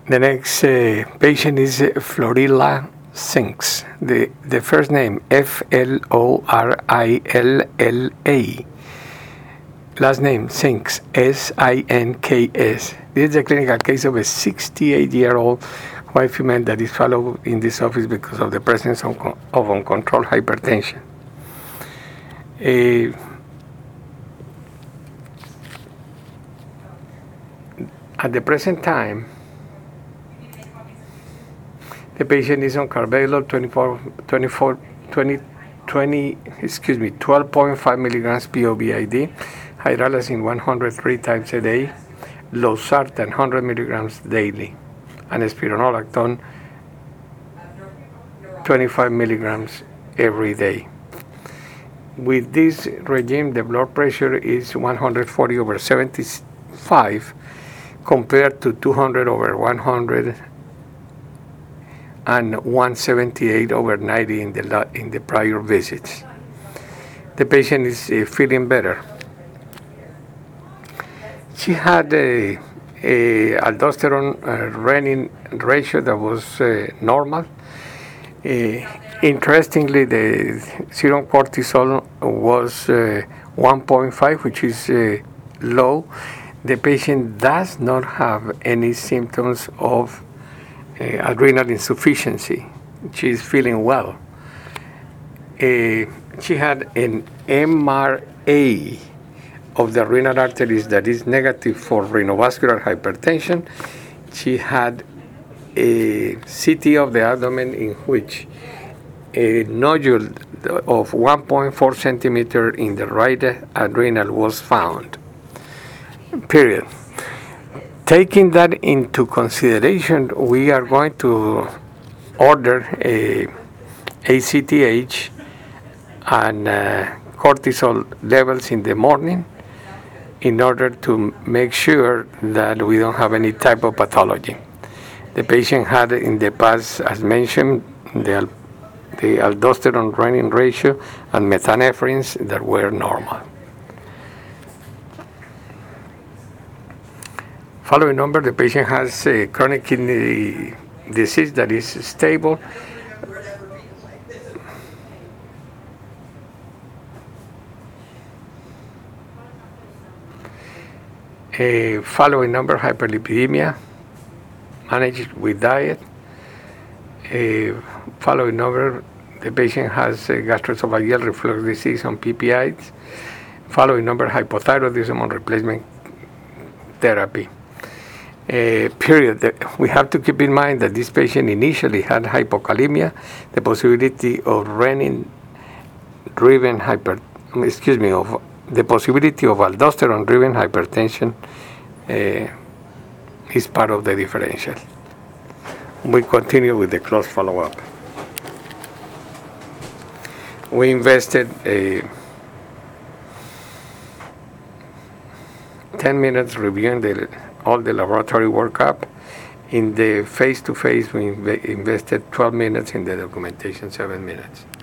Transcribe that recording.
The next patient is Florilla Sinks. The first name, Florilla. Last name, Sinks, Sinks. This is a clinical case of a 68-year-old white female that is followed in this office because of the presence of uncontrolled hypertension. At the present time, the patient is on carvedilol 12.5 milligrams POVID, hydralazine 103 times a day, losartan 100 milligrams daily, and spironolactone 25 milligrams every day. With this regime, the blood pressure is 140 over 75 compared to 200 over 100 and 178 over 90 in the prior visits. The patient is feeling better. She had a aldosterone renin ratio that was normal. Interestingly, the serum cortisol was 1.5, which is low. The patient does not have any symptoms of adrenal insufficiency. She is feeling well. She had an MRA of the renal arteries that is negative for renovascular hypertension. She had a CT of the abdomen in which a nodule of 1.4 centimeter in the right adrenal was found. Period. Taking that into consideration, we are going to order a ACTH and cortisol levels in the morning in order to make sure that we don't have any type of pathology. The patient had in the past, as mentioned, the aldosterone renin ratio and methanephrin that were normal. Following number, the patient has a chronic kidney disease that is stable. Following number, hyperlipidemia, managed with diet. Following number, the patient has gastroesophageal reflux disease on PPIs. Following number, hypothyroidism on replacement therapy. Period. We have to keep in mind that this patient initially had hypokalemia, the possibility of renin-driven the possibility of aldosterone-driven hypertension is part of the differential. We continue with the close follow-up. We invested 10 minutes reviewing all the laboratory workup. In the face-to-face, we invested 12 minutes. In the documentation, 7 minutes.